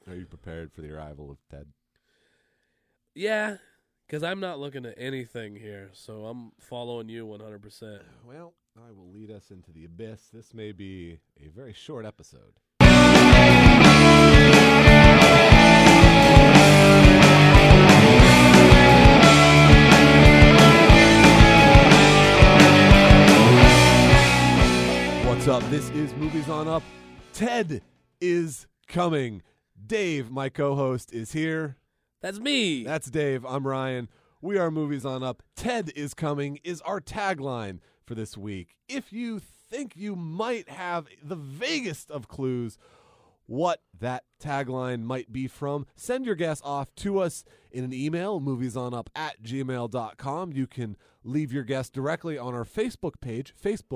Are you prepared for the arrival of Ted? Yeah, because I'm not looking at anything here, so I'm following you 100%. Well, I will lead us into the abyss. This may be a very short episode. What's up? This is Movies on Up. Ted is coming. Dave, my co-host, is here. That's me. That's Dave. I'm Ryan. We are Movies on Up. Ted is coming is our tagline for this week. If you think you might have the vaguest of clues what that tagline might be from, send your guess off to us in an email, moviesonup@gmail.com. You can leave your guess directly on our Facebook page,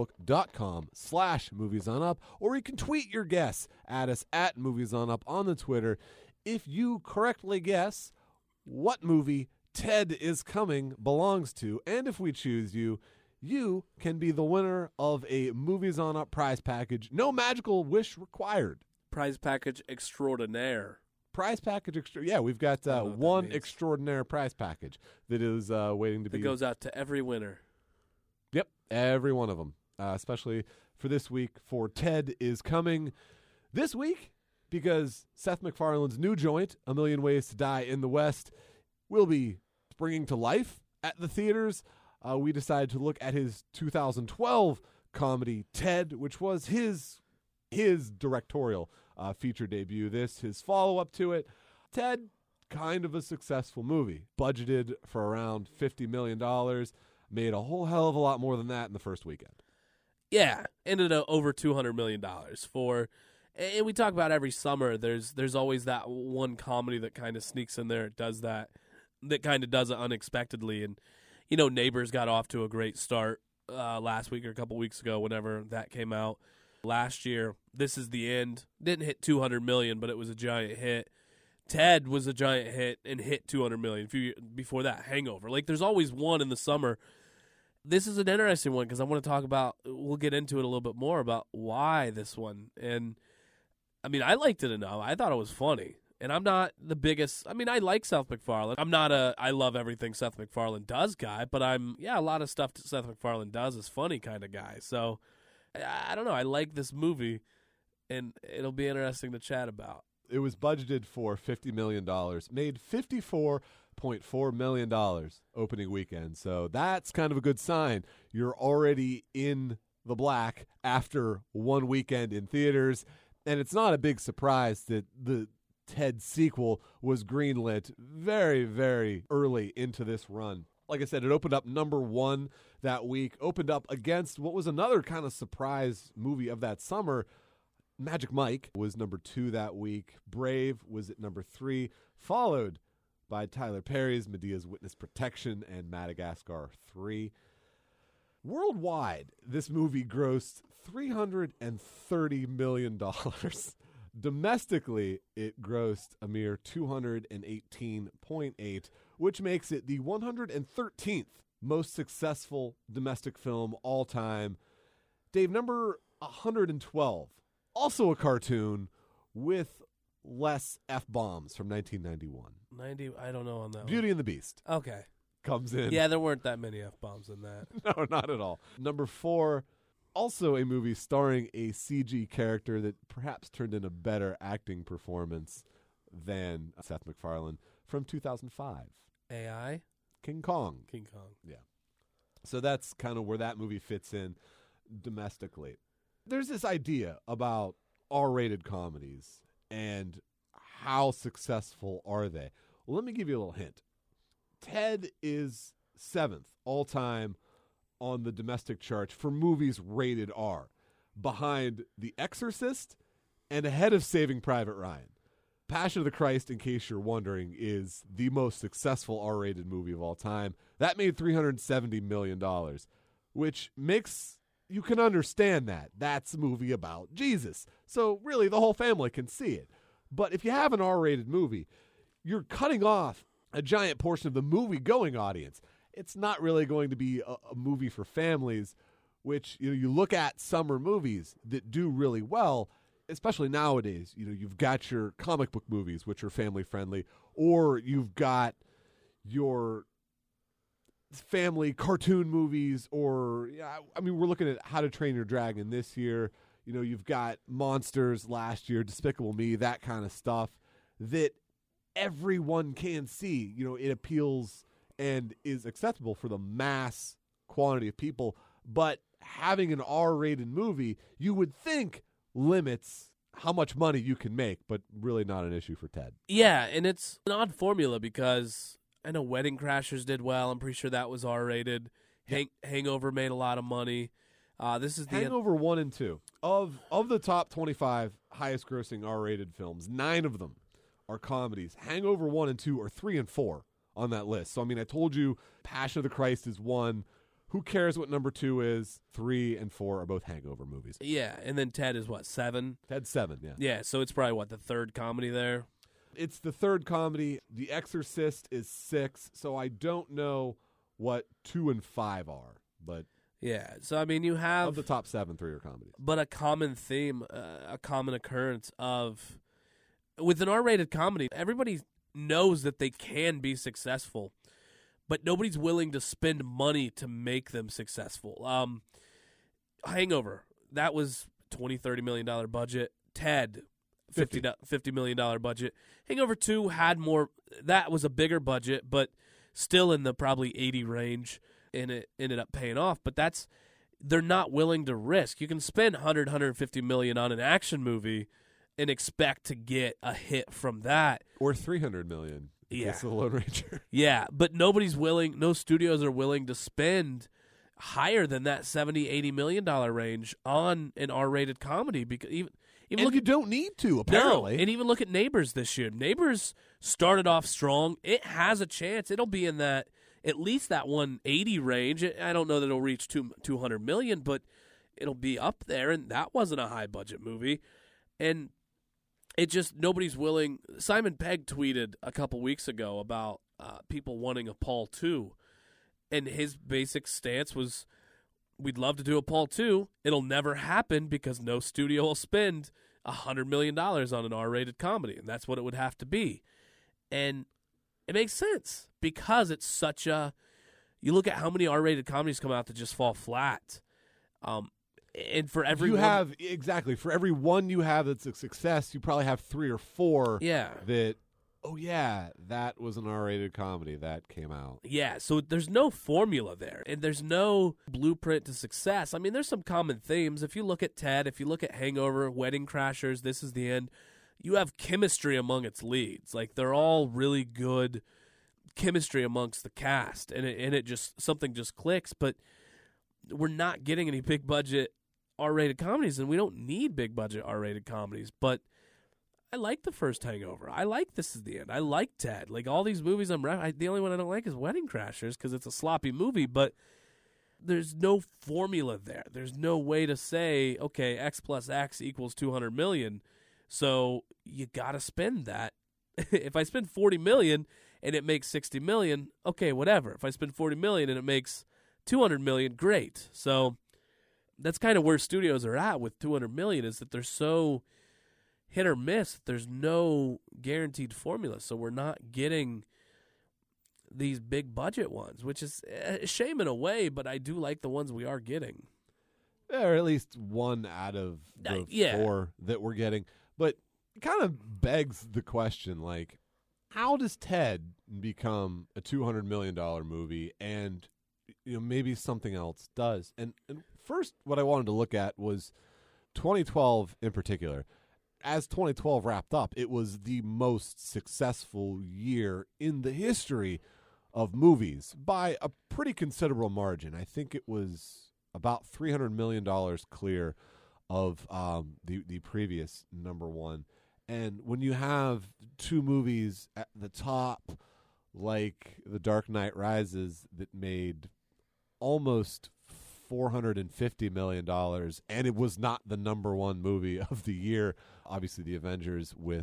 facebook.com/moviesonup, or you can tweet your guess at us at moviesonup on the Twitter. If you correctly guess what movie Ted is Coming belongs to, and if we choose you, you can be the winner of a Movies on Up prize package. No magical wish required. Prize package extraordinaire. Prize package yeah, we've got one extraordinary prize package that is waiting to be. It goes out to every winner. Yep, every one of them, especially for this week for Ted is Coming. This week, because Seth MacFarlane's new joint, A Million Ways to Die in the West, will be springing to life at the theaters. We decided to look at his 2012 comedy, Ted, which was his directorial feature debut. This, his follow-up to it. Ted, kind of a successful movie. Budgeted for around $50 million. Made a whole hell of a lot more than that in the first weekend. Yeah, ended up over $200 million for, and we talk about every summer, there's always that one comedy that kind of sneaks in there, does that kind of does it unexpectedly. And, you know, Neighbors got off to a great start last week or a couple weeks ago, whenever that came out. Last year, This Is the End didn't hit 200 million, but it was a giant hit. Ted was a giant hit and hit 200 million. Before that, Hangover. Like, there's always one in the summer. This is an interesting one because I want to talk about, we'll get into it a little bit more about why this one. And, I mean, I liked it enough. I thought it was funny. And I'm not the biggest, I mean, I like Seth MacFarlane. I'm not I love everything Seth MacFarlane does guy, but a lot of stuff that Seth MacFarlane does is funny kind of guy. So, I don't know. I like this movie, and it'll be interesting to chat about. It was budgeted for $50 million, made $54.4 million opening weekend. So that's kind of a good sign. You're already in the black after one weekend in theaters, and it's not a big surprise that the Ted sequel was greenlit very, very early into this run. Like I said, it opened up number one that week, opened up against what was another kind of surprise movie of that summer. Magic Mike was number 2 that week. Brave was at number 3, followed by Tyler Perry's Medea's Witness Protection and Madagascar 3. Worldwide, this movie grossed $330 million. Domestically, it grossed a mere $218.8, which makes it the 113th most successful domestic film all time. Dave, number 112, also a cartoon with less F-bombs from 1991. I don't know on that Beauty one. and the Beast. Okay. Comes in. Yeah, there weren't that many F-bombs in that. No, not at all. Number 4, also a movie starring a CG character that perhaps turned in a better acting performance than Seth MacFarlane, from 2005. AI? King Kong. King Kong. Yeah. So that's kind of where that movie fits in domestically. There's this idea about R-rated comedies and how successful are they. Well, let me give you a little hint. Ted is 7th all-time on the domestic charts for movies rated R, behind The Exorcist and ahead of Saving Private Ryan. Passion of the Christ, in case you're wondering, is the most successful R-rated movie of all time. That made $370 million, which makes you can understand that. That's a movie about Jesus. So really, the whole family can see it. But if you have an R-rated movie, you're cutting off a giant portion of the movie-going audience. It's not really going to be a movie for families, which you look at summer movies that do really well. especially nowadays, you've got your comic book movies, which are family friendly, or you've got your family cartoon movies, or we're looking at How to Train Your Dragon this year. You've got Monsters last year, Despicable Me, that kind of stuff that everyone can see. It appeals and is acceptable for the mass quantity of people. But having an R-rated movie, you would think, limits how much money you can make, but really not an issue for Ted. Yeah, and it's an odd formula because I know Wedding Crashers did well. I'm pretty sure that was R-rated. Yeah. Hangover made a lot of money. This is Hangover 1 and 2. Of the top 25 highest-grossing R-rated films, 9 of them are comedies. Hangover 1 and 2 are 3 and 4 on that list. So, I told you Passion of the Christ is 1. Who cares what number 2 is? 3 and 4 are both Hangover movies. Yeah, and then Ted is what, 7? Ted's 7, yeah. Yeah, so it's probably, the third comedy there? It's the third comedy. The Exorcist is 6, so I don't know what 2 and 5 are. But yeah, so you have... Of the top 7, 3 are comedies. But a common theme, a common occurrence of... With an R-rated comedy, everybody knows that they can be successful, but nobody's willing to spend money to make them successful. Hangover, that was $20-30 million budget. Ted, $50 million budget. Hangover 2 had more. That was a bigger budget, but still in the probably 80 range, and it ended up paying off. But they're not willing to risk. You can spend $150 million on an action movie and expect to get a hit from that, or $300 million. Yeah, the Lone Ranger. Yeah, but nobody's willing. No studios are willing to spend higher than that $70-80 million range on an R-rated comedy because even look, you don't need to, apparently. No, and even look at Neighbors this year. Neighbors started off strong. It has a chance. It'll be in that at least that 180 range. I don't know that it'll reach $200 million, but it'll be up there. And that wasn't a high budget movie, and it just nobody's willing. Simon Pegg tweeted a couple weeks ago about people wanting a Paul 2, and his basic stance was, we'd love to do a Paul 2. It'll never happen because no studio will spend $100 million on an R-rated comedy, and that's what it would have to be. And it makes sense because it's such a – you look at how many R-rated comedies come out that just fall flat. And for every for every one you have that's a success, you probably have 3 or 4 that – oh, yeah, that was an R-rated comedy that came out. Yeah, so there's no formula there, and there's no blueprint to success. There's some common themes. If you look at Ted, if you look at Hangover, Wedding Crashers, This Is the End, you have chemistry among its leads. They're all really good chemistry amongst the cast, and it just something just clicks, but we're not getting any big-budget R-rated comedies, and we don't need big-budget R-rated comedies, but I like the first Hangover. I like This Is the End. I like Ted. All these movies the only one I don't like is Wedding Crashers because it's a sloppy movie, but there's no formula there. There's no way to say, okay, X plus X equals $200 million, so you got to spend that. If I spend $40 million and it makes $60 million, okay, whatever. If I spend $40 million and it makes $200 million, great. So that's kind of where studios are at with $200 million is that they're so hit or miss. There's no guaranteed formula, so we're not getting these big budget ones, which is a shame in a way, but I do like the ones we are getting. Or at least one out of the 4 that we're getting. But it kind of begs the question, how does Ted become a $200 million movie and maybe something else does? And first, what I wanted to look at was 2012 in particular. As 2012 wrapped up, it was the most successful year in the history of movies by a pretty considerable margin. I think it was about $300 million clear of the previous number one. And when you have 2 movies at the top, like The Dark Knight Rises, that made almost $450 million, and it was not the number one movie of the year. Obviously, The Avengers with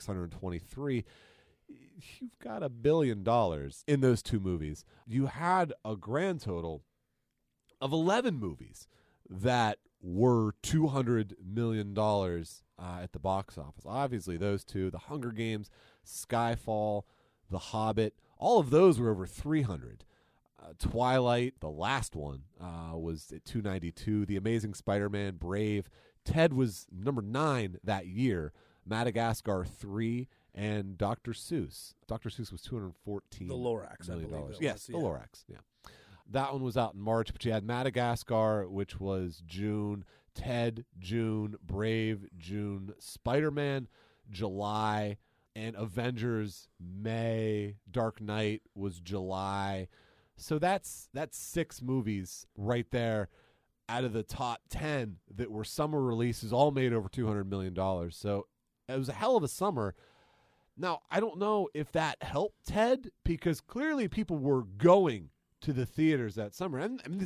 $623. You've got $1 billion in those 2 movies. You had a grand total of 11 movies that were $200 million at the box office. Obviously, those two, The Hunger Games, Skyfall, The Hobbit, all of those were over 300. Twilight, the last one, was at 292. The Amazing Spider-Man, Brave. Ted was number 9 that year. Madagascar 3, and Dr. Seuss. Dr. Seuss was $214 The Lorax, I million. believe it Yes, was, the yeah. Lorax, yeah. That one was out in March, but you had Madagascar, which was June, Ted, June, Brave, June, Spider-Man, July, and Avengers, May, Dark Knight was July. So that's 6 movies right there out of the top 10 that were summer releases, all made over $200 million. So it was a hell of a summer. Now, I don't know if that helped Ted, because clearly people were going to the theaters that summer. And I mean,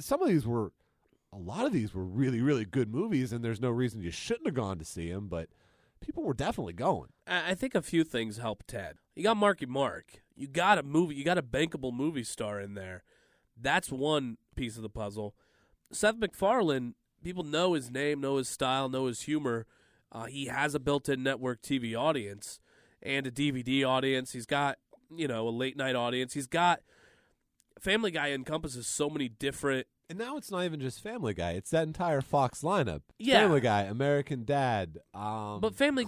a lot of these were really, really good movies, and there's no reason you shouldn't have gone to see them, but people were definitely going. I think a few things helped Ted. You got Marky Mark. You got a bankable movie star in there. That's one piece of the puzzle. Seth MacFarlane, people know his name, know his style, know his humor. He has a built-in network TV audience and a DVD audience. He's got, a late-night audience. He's got Family Guy encompasses so many different. And now it's not even just Family Guy. It's that entire Fox lineup. Yeah. Family Guy, American Dad, but Family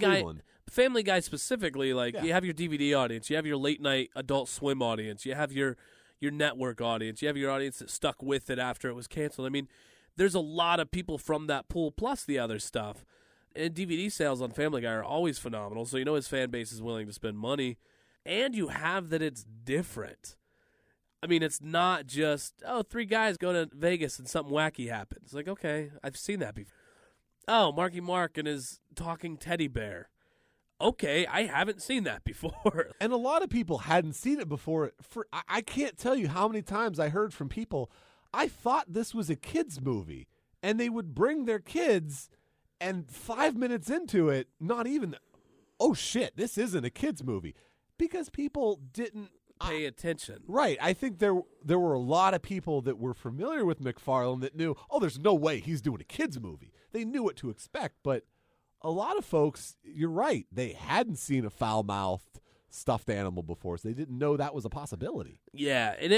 Guy specifically, You have your DVD audience, you have your late-night Adult Swim audience, you have your network audience, you have your audience that stuck with it after it was canceled. I mean, there's a lot of people from that pool plus the other stuff. And DVD sales on Family Guy are always phenomenal, so his fan base is willing to spend money. And you have that it's different. I mean, it's not just, 3 guys go to Vegas and something wacky happens. Like, okay, I've seen that before. Oh, Marky Mark and his talking teddy bear. Okay, I haven't seen that before. And a lot of people hadn't seen it before. I can't tell you how many times I heard from people, I thought this was a kid's movie. And they would bring their kids, and 5 minutes into it, not even, oh shit, this isn't a kid's movie. Because people didn't pay attention. Right. I think there were a lot of people that were familiar with MacFarlane that knew, there's no way he's doing a kid's movie. They knew what to expect, but a lot of folks, you're right, they hadn't seen a foul-mouthed stuffed animal before, so they didn't know that was a possibility. Yeah, and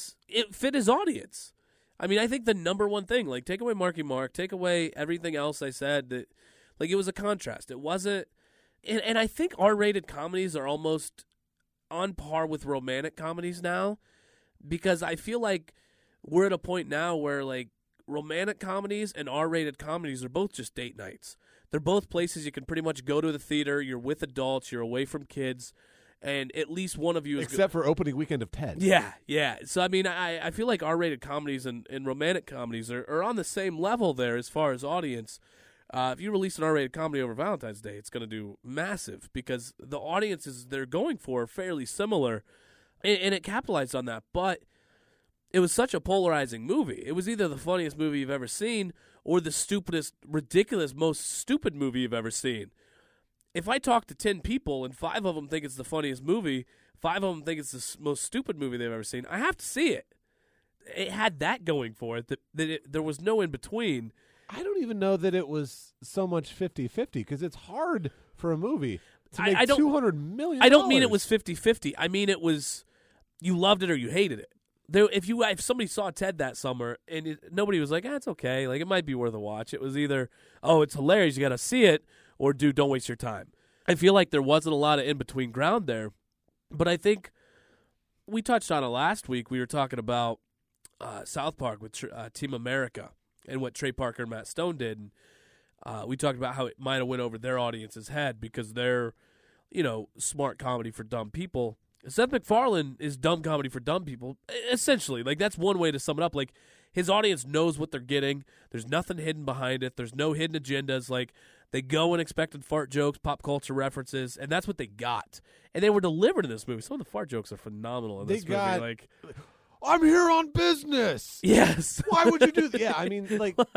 it fit his audience. I mean, I think the number one thing, take away Marky Mark, take away everything else I said, that it was a contrast. It wasn't, and I think R-rated comedies are almost on par with romantic comedies now, because I feel like we're at a point now where romantic comedies and R-rated comedies are both just date nights. They're both places you can pretty much go to the theater. You're with adults. You're away from kids, and at least one of you is except for opening weekend of Ted. Yeah. So I mean, I feel like R-rated comedies and romantic comedies are on the same level there as far as audience. If you release an R-rated comedy over Valentine's Day, it's going to do massive, because the audiences they're going for are fairly similar, and it capitalized on that. But it was such a polarizing movie. It was either the funniest movie you've ever seen or the stupidest, ridiculous, most stupid movie you've ever seen. If I talk to 10 people and 5 of them think it's the funniest movie, 5 of them think it's the most stupid movie they've ever seen, I have to see it. It had that going for it, there was no in between. I don't even know that it was so much 50-50, because it's hard for a movie to make $200 million. I don't mean it was 50-50. I mean it was you loved it or you hated it. If somebody saw Ted that summer and nobody was like, it's okay, it might be worth a watch. It was either, it's hilarious, you got to see it, or dude, don't waste your time. I feel like there wasn't a lot of in-between ground there, but I think we touched on it last week. We were talking about South Park with Team America and what Trey Parker and Matt Stone did. And, we talked about how it might have went over their audience's head because they're, smart comedy for dumb people. Seth MacFarlane is dumb comedy for dumb people, essentially. That's one way to sum it up. His audience knows what they're getting. There's nothing hidden behind it. There's no hidden agendas. They go and expected fart jokes, pop culture references, and that's what they got. And they were delivered in this movie. Some of the fart jokes are phenomenal in this movie. I'm here on business. Yes. Why would you do that? Yeah, I mean,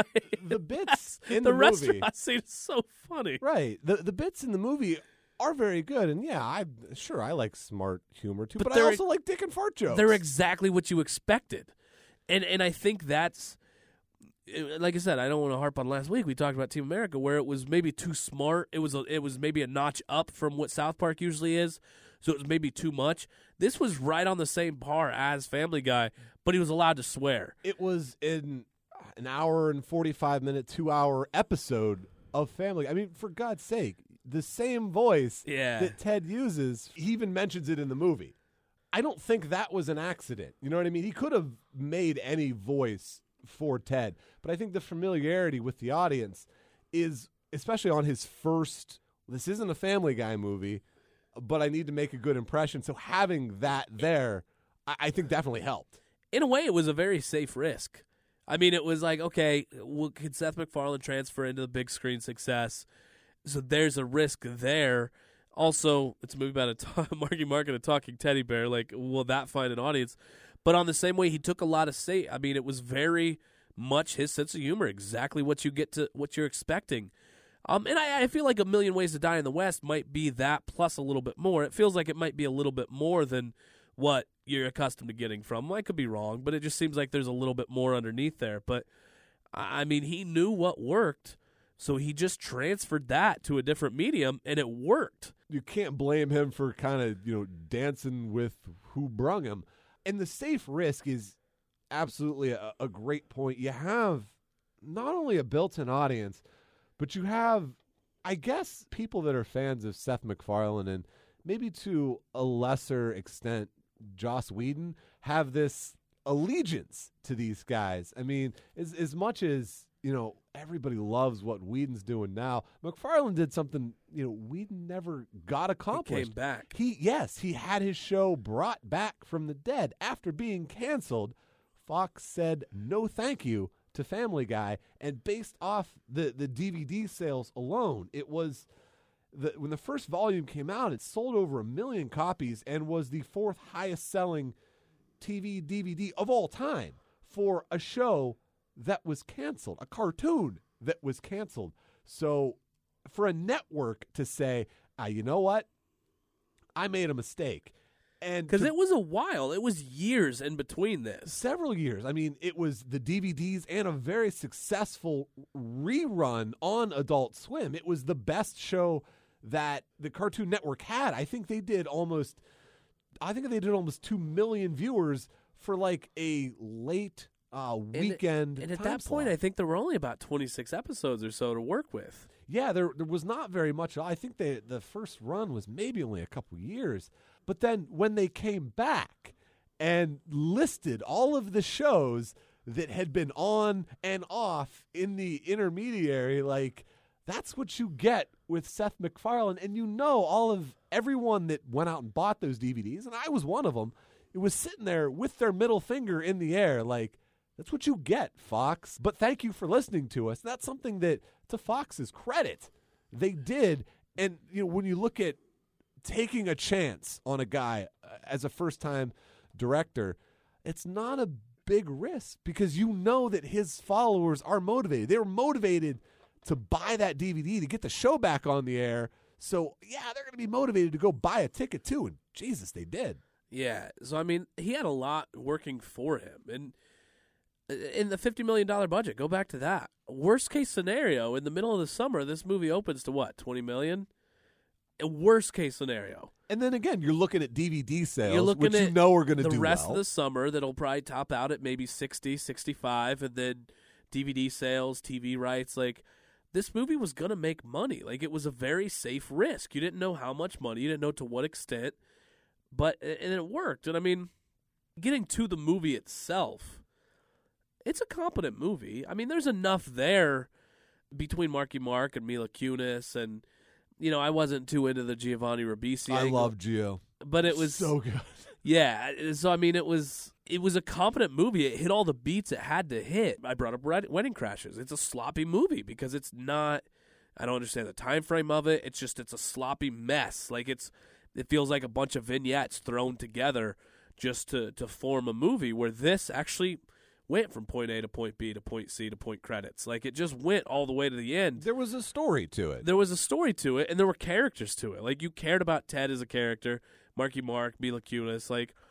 the bits in the movie. The restaurant scene is so funny. Right. The bits in the movie are very good, and yeah, I like smart humor too, but I also like dick and fart jokes. They're exactly what you expected, and I think that's like I said, I don't want to harp on last week. We talked about Team America, where it was maybe too smart. It was maybe a notch up from what South Park usually is, so it was maybe too much. This was right on the same par as Family Guy, but he was allowed to swear. It was in an hour and 45-minute, 2-hour episode of Family Guy. I mean, for God's sake, the same voice that Ted uses, he even mentions it in the movie. I don't think that was an accident. You know what I mean? He could have made any voice for Ted, but I think the familiarity with the audience is, especially on his first, this isn't a Family Guy movie, but I need to make a good impression. So having that there, I think definitely helped. In a way, it was a very safe risk. I mean, it was like, okay, could Seth MacFarlane transfer into the big screen success? So there's a risk there. Also, it's a movie about Marky Mark and a talking teddy bear. Like, will that find an audience? But on the same way, he took a lot of say. I mean, it was very much his sense of humor, exactly what you get to what you're expecting. And I feel like A Million Ways to Die in the West might be that plus a little bit more. It feels like it might be a little bit more than what you're accustomed to getting from. I could be wrong, but it just seems like there's a little bit more underneath there. But, I mean, he knew what worked, so he just transferred that to a different medium, and it worked. You can't blame him for kind of, dancing with who brung him. And the safe risk is absolutely a great point. You have not only a built-in audience, but you have, I guess, people that are fans of Seth MacFarlane and maybe to a lesser extent Joss Whedon have this allegiance to these guys. I mean, as much as, everybody loves what Whedon's doing now, MacFarlane did something, Whedon never got accomplished. He came back. He had his show brought back from the dead after being canceled. Fox said no thank you to Family Guy, and based off the DVD sales alone, it was when the first volume came out, it sold over 1 million copies and was the 4th highest selling TV DVD of all time for a show that was canceled, a cartoon that was canceled. So for a network to say, you know what, I made a mistake. Because it was a while. It was years in between this. Several years. I mean, it was the DVDs and a very successful rerun on Adult Swim. It was the best show that the Cartoon Network had. I think they did almost 2 million viewers for like a late weekend. And at that point, I think there were only about 26 episodes or so to work with. Yeah, there was not very much. I think the first run was maybe only a couple years. But then when they came back and listed all of the shows that had been on and off in the intermediary, like, that's what you get with Seth MacFarlane. And all of everyone that went out and bought those DVDs, and I was one of them, it was sitting there with their middle finger in the air like, that's what you get, Fox. But thank you for listening to us. That's something that, to Fox's credit, they did. And, when you look at taking a chance on a guy as a first-time director, it's not a big risk because that his followers are motivated. They were motivated to buy that DVD to get the show back on the air. So, yeah, they're going to be motivated to go buy a ticket too. And, Jesus, they did. Yeah. So, I mean, he had a lot working for him. And in the $50 million budget, go back to that. Worst case scenario, in the middle of the summer, this movie opens to what, $20 million? A worst case scenario. And then again, you're looking at DVD sales, you're looking which at are going to do well. The rest of the summer, that'll probably top out at maybe 60, 65, and then DVD sales, TV rights. Like, this movie was going to make money. Like, it was a very safe risk. You didn't know how much money. You didn't know to what extent. And it worked. And, I mean, getting to the movie itself, it's a competent movie. I mean, there's enough there between Marky Mark and Mila Kunis, and I wasn't too into the Giovanni Ribisi. I love Gio, but it was so good. Yeah, so I mean, it was a competent movie. It hit all the beats it had to hit. I brought up Wedding Crashers. It's a sloppy movie because it's not. I don't understand the time frame of it. It's a sloppy mess. Like it feels like a bunch of vignettes thrown together just to form a movie. Where this actually went from point A to point B to point C to point credits. Like, it just went all the way to the end. There was a story to it. There was a story to it, and there were characters to it. Like, you cared about Ted as a character, Marky Mark, Mila Kunis. Like,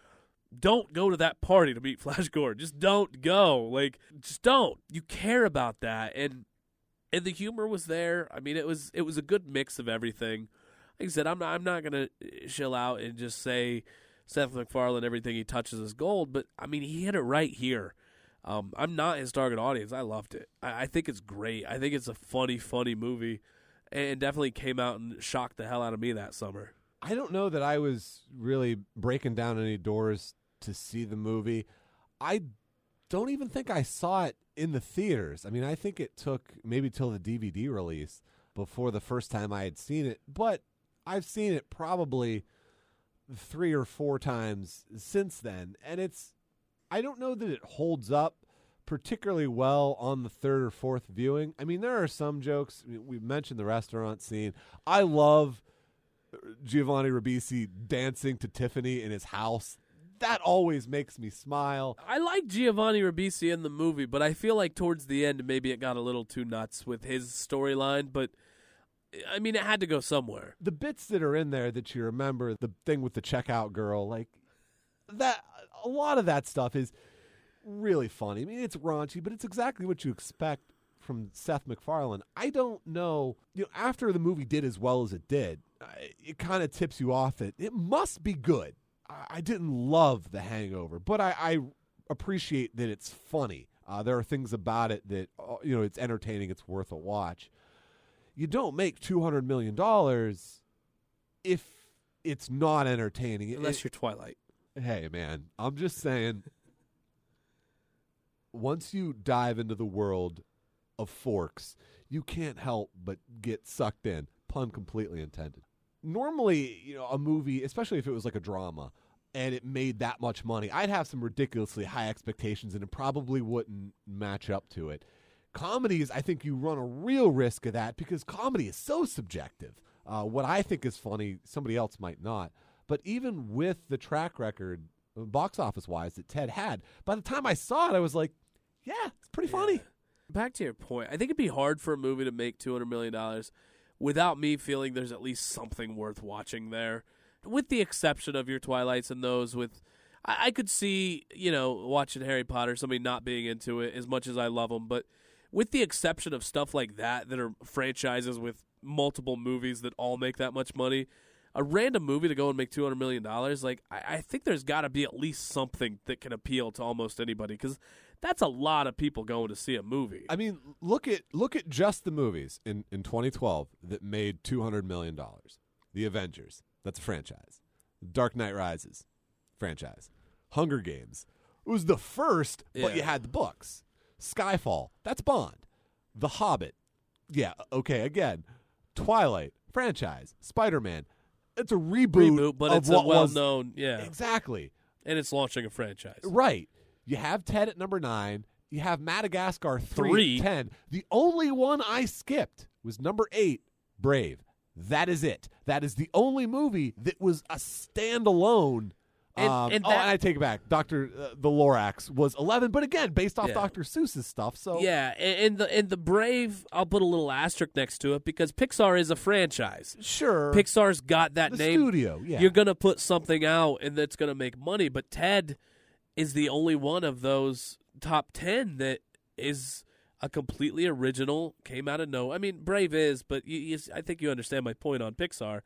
don't go to that party to meet Flash Gordon. Just don't go. Like, just don't. You care about that, and the humor was there. I mean, it was a good mix of everything. Like I said, I'm not gonna chill out and just say Seth MacFarlane, everything he touches is gold, but I mean, he hit it right here. I'm not his target audience. I loved it. I think it's great. I think it's a funny movie, and definitely came out and shocked the hell out of me that summer. I don't know that I was really breaking down any doors to see the movie. I don't even think I saw it in the theaters. I mean, I think it took maybe till the DVD release before the first time I had seen it, but I've seen it probably 3 or 4 times since then, and I don't know that it holds up particularly well on the 3rd or 4th viewing. I mean, there are some jokes. I mean, we mentioned the restaurant scene. I love Giovanni Ribisi dancing to Tiffany in his house. That always makes me smile. I like Giovanni Ribisi in the movie, but I feel like towards the end maybe it got a little too nuts with his storyline, but I mean, it had to go somewhere. The bits that are in there that you remember, the thing with the checkout girl, like that, a lot of that stuff is really funny. I mean, it's raunchy, but it's exactly what you expect from Seth MacFarlane. I don't know, after the movie did as well as it did, it kind of tips you off that it must be good. I didn't love The Hangover, but I appreciate that it's funny. There are things about it that, it's entertaining, it's worth a watch. You don't make $200 million if it's not entertaining. Unless you're Twilight. Hey, man, I'm just saying, once you dive into the world of forks, you can't help but get sucked in. Pun completely intended. Normally, a movie, especially if it was like a drama, and it made that much money, I'd have some ridiculously high expectations, and it probably wouldn't match up to it. Comedies, I think you run a real risk of that because comedy is so subjective. What I think is funny, somebody else might not. But even with the track record, box office-wise, that Ted had, by the time I saw it, I was like, yeah, it's pretty funny. Back to your point, I think it'd be hard for a movie to make $200 million without me feeling there's at least something worth watching there. With the exception of your Twilights and those with, I could see, watching Harry Potter, somebody not being into it as much as I love them, but with the exception of stuff like that are franchises with multiple movies that all make that much money, a random movie to go and make $200 million, like I think there's got to be at least something that can appeal to almost anybody because that's a lot of people going to see a movie. I mean, look at just the movies in 2012 that made $200 million. The Avengers, that's a franchise. Dark Knight Rises, franchise. Hunger Games, it was the first, but you had the books. Skyfall, that's Bond. The Hobbit, yeah, okay, again. Twilight, franchise. Spider-Man, it's a reboot but of it's what a well-known, yeah. Exactly. And it's launching a franchise. Right. You have Ted at number 9. You have Madagascar 3 at 10. The only one I skipped was number 8, Brave. That is it. That is the only movie that was a standalone. And I take it back. Dr. The Lorax was 11, but again, based off Dr. Seuss's stuff. So yeah, and the Brave, I'll put a little asterisk next to it because Pixar is a franchise. Sure, Pixar's got that the name. Studio. Yeah, you're gonna put something out, and that's gonna make money. But Ted is the only one of those top 10 that is a completely original. Came out of nowhere. I mean, Brave is, but I think you understand my point on Pixar.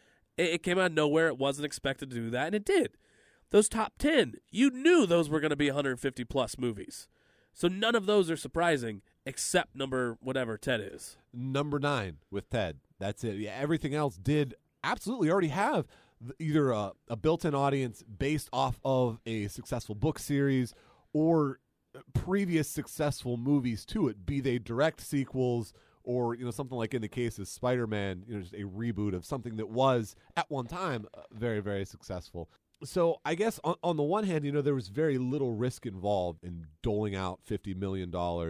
It came out of nowhere. It wasn't expected to do that, and it did. Those top 10, you knew those were going to be 150-plus movies. So none of those are surprising except number whatever Ted is. Number 9 with Ted. That's it. Yeah, everything else did absolutely already have either a built-in audience based off of a successful book series or previous successful movies to it, be they direct sequels or something like in the case of Spider-Man, just a reboot of something that was at one time very, very successful. So I guess on the one hand, there was very little risk involved in doling out $50 million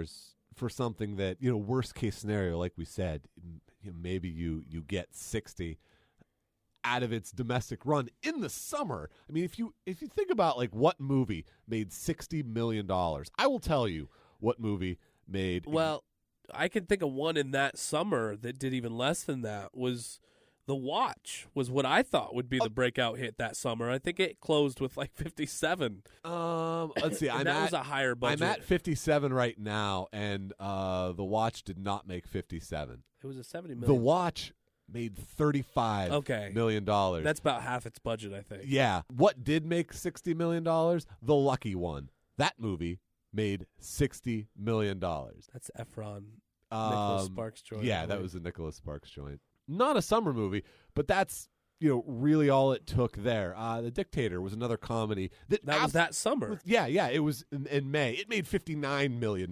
for something that, worst case scenario, like we said, maybe you get 60 out of its domestic run in the summer. I mean, if you think about like what movie made $60 million, I will tell you what movie made. Well, I can think of one in that summer that did even less than that was The Watch was what I thought would be the breakout hit that summer. I think it closed with like 57. Let's see. That was a higher budget. I'm at 57 right now, and The Watch did not make 57. It was a 70 million. The Watch made $35 million. That's about half its budget, I think. Yeah. What did make $60 million? The Lucky One. That movie made $60 million. That's Efron. Nicholas Sparks joint. Yeah, that was a Nicholas Sparks joint. Not a summer movie, but that's really all it took there. The Dictator was another comedy that was that summer. Yeah, it was in May. It made $59 million.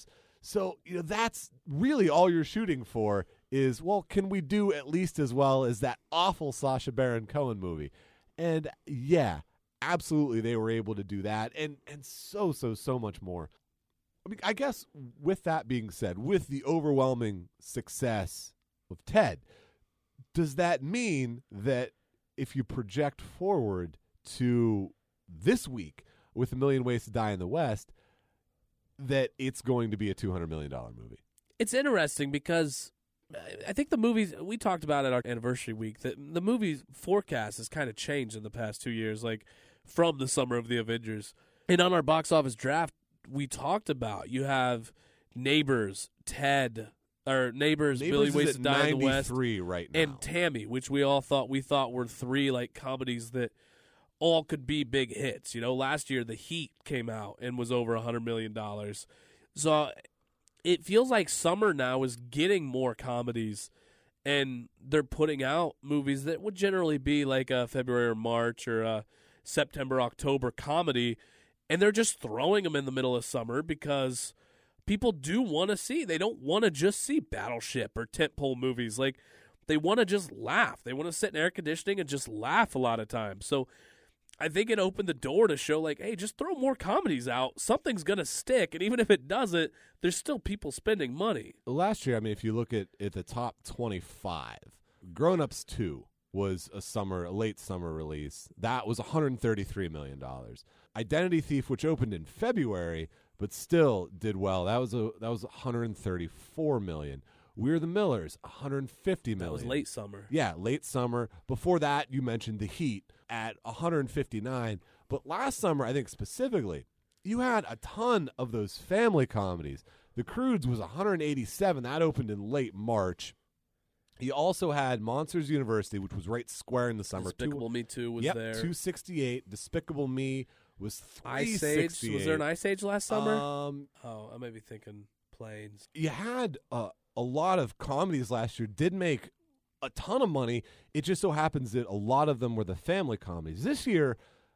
So that's really all you're shooting for is, well, can we do at least as well as that awful Sacha Baron Cohen movie? And yeah, absolutely, they were able to do that, and so much more. I mean, I guess with that being said, with the overwhelming success of Ted, does that mean that if you project forward to this week with A Million Ways to Die in the West, that it's going to be a $200 million movie? It's interesting because I think the movies we talked about at our anniversary week, that the movie's forecast has kind of changed in the past 2 years, like from the summer of the Avengers. And on our box office draft, we talked about you have Neighbors, Ted, or Neighbors, Billy Ways to Die in the West, right now, and Tammy, which we thought were three like comedies that all could be big hits. Last year The Heat came out and was over $100 million. So it feels like summer now is getting more comedies, and they're putting out movies that would generally be like a February or March or a September, October comedy, and they're just throwing them in the middle of summer because people do want to see. They don't want to just see Battleship or tentpole movies. Like, they want to just laugh. They want to sit in air conditioning and just laugh a lot of times. So I think it opened the door to show, like, hey, just throw more comedies out. Something's going to stick. And even if it doesn't, there's still people spending money. Last year, I mean, if you look at the top 25, Grown Ups 2 was a late summer release. That was $133 million. Identity Thief, which opened in February, but still did well. That was $134 million. We're the Millers, $150 million. That was late summer. Yeah, late summer. Before that, you mentioned The Heat at $159. But last summer, I think specifically, you had a ton of those family comedies. The Croods was $187. That opened in late March. You also had Monsters University, which was right square in the summer. Despicable Me 2 was there. $268. Despicable Me was $368. Ice Age. Was there an Ice Age last summer? I may be thinking Planes. You had a lot of comedies last year did make a ton of money. It just so happens that a lot of them were the family comedies. This year,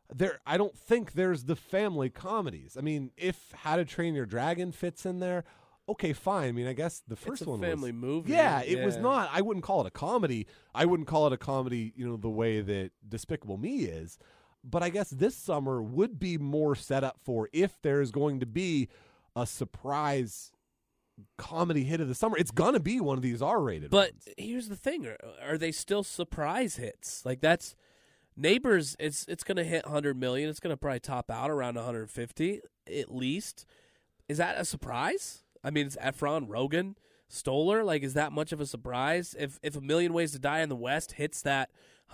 I don't think there's the family comedies. I mean, if How to Train Your Dragon fits in there, okay, fine. I mean, I guess the first one was a family movie. Yeah, it was not. I wouldn't call it a comedy. I wouldn't call it a comedy, the way that Despicable Me is. But I guess this summer would be more set up for if there's going to be a surprise comedy hit of the summer. It's going to be one of these R-rated ones. But here's the thing. Are they still surprise hits? Like, that's Neighbors, it's going to hit $100 million. It's going to probably top out around $150 at least. Is that a surprise? I mean, it's Efron, Rogen, Stoller. Like, is that much of a surprise? If A Million Ways to Die in the West hits that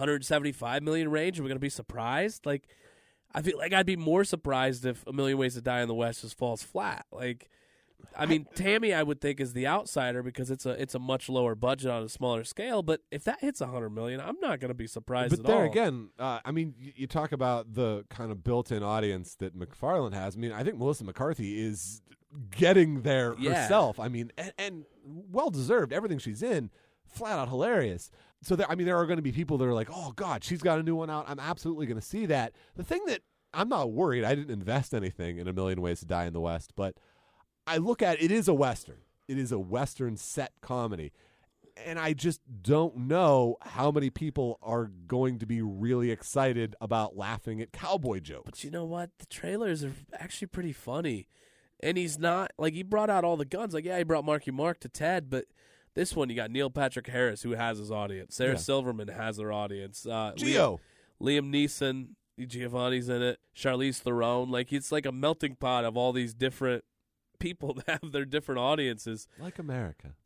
$175 million range, are we going to be surprised? Like, I feel like I'd be more surprised if A Million Ways to Die in the West just falls flat. Like, I mean, Tammy, I would think, is the outsider because it's a much lower budget on a smaller scale. But if that hits $100 million, I'm not going to be surprised at all. But there again, I mean, you talk about the kind of built-in audience that McFarlane has. I mean, I think Melissa McCarthy is getting there herself. I mean, and well-deserved. Everything she's in, flat-out hilarious. So, there are going to be people that are like, oh, God, she's got a new one out. I'm absolutely going to see that. The thing that I'm not worried, I didn't invest anything in A Million Ways to Die in the West, but I look at it is a Western. It is a Western set comedy. And I just don't know how many people are going to be really excited about laughing at cowboy jokes. But you know what? The trailers are actually pretty funny. And he's not, like, he brought out all the guns. Like, yeah, he brought Marky Mark to Ted, but this one you got Neil Patrick Harris, who has his audience. Sarah Silverman has her audience. Gio. Liam Neeson, Giovanni's in it. Charlize Theron. Like, it's like a melting pot of all these different people that have their different audiences. Like America.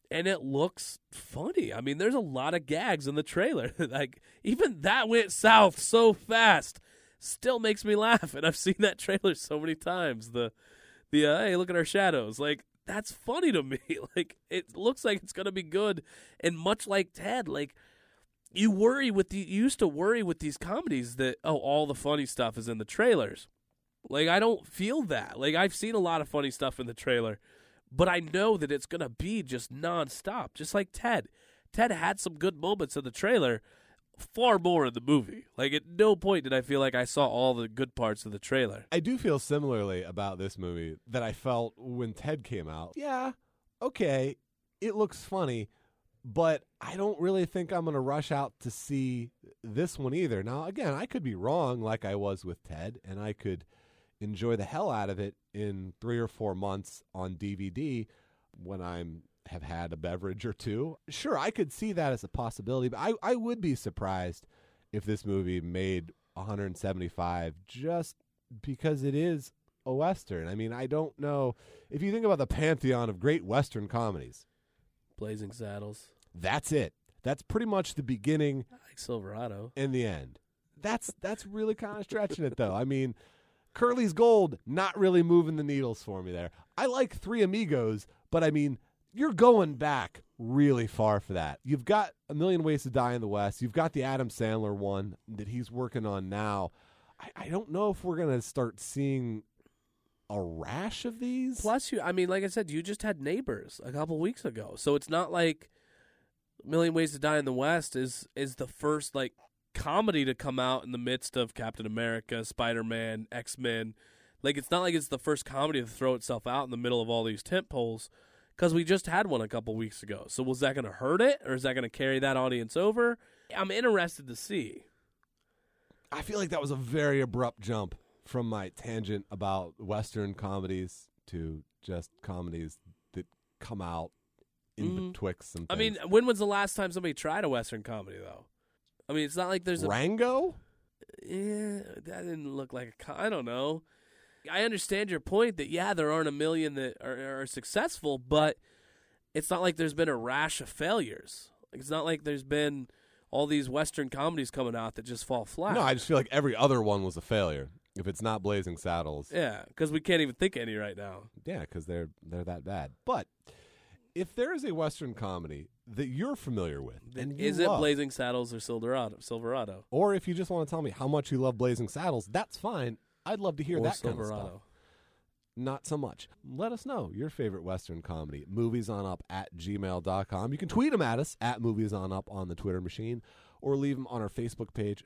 and it looks funny. I mean, there's a lot of gags in the trailer. Like, even that went south so fast still makes me laugh, and I've seen that trailer so many times. The hey, look at our shadows. Like, that's funny to me. Like, it looks like it's going to be good, and much like Ted, like, you used to worry with these comedies that, oh, all the funny stuff is in the trailers. Like, I don't feel that. Like, I've seen a lot of funny stuff in the trailer, but I know that it's going to be just nonstop, just like Ted. Ted had some good moments in the trailer, far more in the movie. Like, at no point did I feel like I saw all the good parts of the trailer. I do feel similarly about this movie that I felt when Ted came out. Yeah, okay, it looks funny, but I don't really think I'm going to rush out to see this one either. Now, again, I could be wrong like I was with Ted, and I could enjoy the hell out of it in 3 or 4 months on DVD when have had a beverage or two. Sure, I could see that as a possibility, but I would be surprised if this movie made 175 just because it is a Western. I mean, I don't know. If you think about the pantheon of great Western comedies, Blazing Saddles. That's it. That's pretty much the beginning I like Silverado. and the end. That's really kind of stretching it, though. I mean, Curly's Gold, not really moving the needles for me there. I like Three Amigos, but I mean, you're going back really far for that. You've got A Million Ways to Die in the West. You've got the Adam Sandler one that he's working on now. I don't know if we're going to start seeing a rash of these. Plus, like I said, you just had Neighbors a couple weeks ago. So it's not like A Million Ways to Die in the West is the first, like, comedy to come out in the midst of Captain America, Spider-Man, X-Men. Like, it's not like it's the first comedy to throw itself out in the middle of all these tentpoles, because we just had one a couple weeks ago. So was that going to hurt it, or is that going to carry that audience over? I'm interested to see. I feel like that was a very abrupt jump from my tangent about Western comedies to just comedies that come out in betwixt some things. I mean, when was the last time somebody tried a Western comedy, though? I mean, it's not like there's Rango? Yeah, that didn't look like I don't know. I understand your point that, yeah, there aren't a million that are successful, but it's not like there's been a rash of failures. It's not like there's been all these Western comedies coming out that just fall flat. No, I just feel like every other one was a failure. If it's not Blazing Saddles. Yeah, because we can't even think of any right now. Yeah, because they're that bad. But if there is a Western comedy that you're familiar with, and you is love, it Blazing Saddles or Silverado? or if you just want to tell me how much you love Blazing Saddles, that's fine. I'd love to hear Or that Silverado. kind of stuff. Not so much. Let us know your favorite Western comedy. moviesonup@gmail.com. You can tweet them at us at moviesonup on the Twitter machine, or leave them on our Facebook page,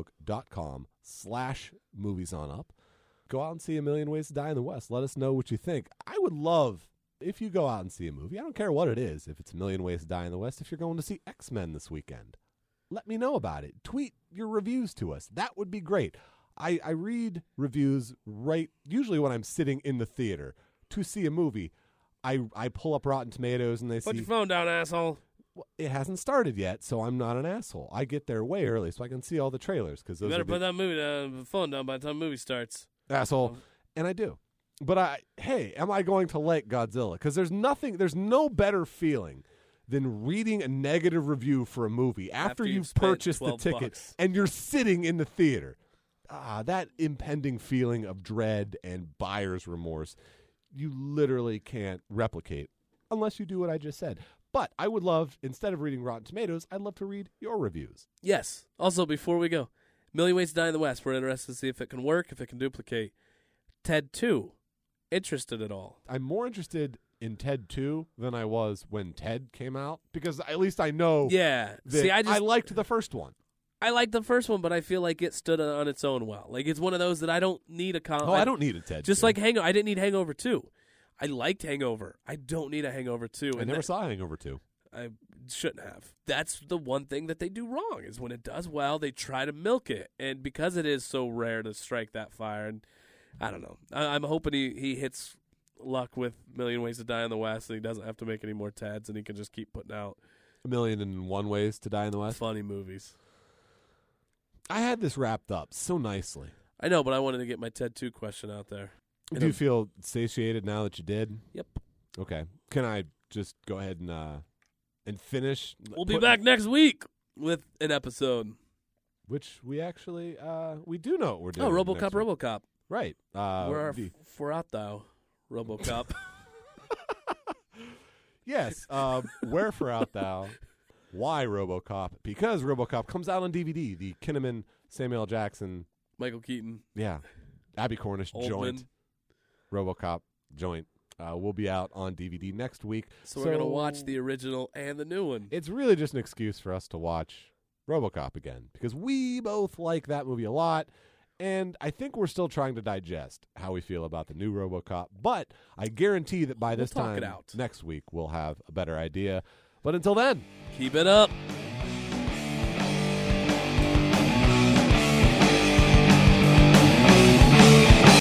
facebook.com/moviesonup. Go out and see A Million Ways to Die in the West. Let us know what you think. I would love if you go out and see a movie. I don't care what it is. If it's A Million Ways to Die in the West, if you're going to see X-Men this weekend, let me know about it. Tweet your reviews to us. That would be great. I read reviews usually when I'm sitting in the theater to see a movie. I pull up Rotten Tomatoes and they Put see... your phone down, asshole. Well, it hasn't started yet, so I'm not an asshole. I get there way early so I can see all the trailers. Cause those You better are put that phone down by the time the movie starts. asshole. And I do. But am I going to like Godzilla? Because there's no better feeling than reading a negative review for a movie after you've spent purchased the ticket $12. and you're sitting in the theater. That impending feeling of dread and buyer's remorse, you literally can't replicate unless you do what I just said. But I would love, instead of reading Rotten Tomatoes, I'd love to read your reviews. Yes. Also, before we go, Million Ways to Die in the West. We're interested to see if it can work, if it can duplicate. Ted 2. Interested at all? I'm more interested in Ted 2 than I was when Ted came out, because at least I know Yeah. that See, I liked the first one. I like the first one, but I feel like it stood on its own well. Like, it's one of those that I don't need a I don't need a Ted Just 2. like Hangover. I didn't need Hangover 2. I liked Hangover. I don't need a Hangover 2. I never saw Hangover 2. I shouldn't have. That's the one thing that they do wrong, is when it does well, they try to milk it. And because it is so rare to strike that fire, and I don't know. I'm hoping he hits luck with Million Ways to Die in the West, and he doesn't have to make any more Teds, and he can just keep putting out 1,000,001 Ways to Die in the West. funny movies. I had this wrapped up so nicely. I know, but I wanted to get my Ted 2 question out there. Do you feel satiated now that you did? Yep. Okay. Can I just go ahead and and finish. We'll be back next week with an episode. Which we actually we do know what we're doing. Oh, RoboCop, next week. RoboCop. Right. We're out though. RoboCop. Yes. Where for out thou? Why RoboCop? Because RoboCop comes out on DVD. The Kinnaman, Samuel L. Jackson, Michael Keaton. yeah, Abby Cornish Oldman. joint. RoboCop joint will be out on DVD next week. So we're gonna watch the original and the new one. It's really just an excuse for us to watch RoboCop again because we both like that movie a lot. And I think we're still trying to digest how we feel about the new RoboCop. But I guarantee that by this We'll talk time it out. next week, we'll have a better idea. But until then, Keep it up.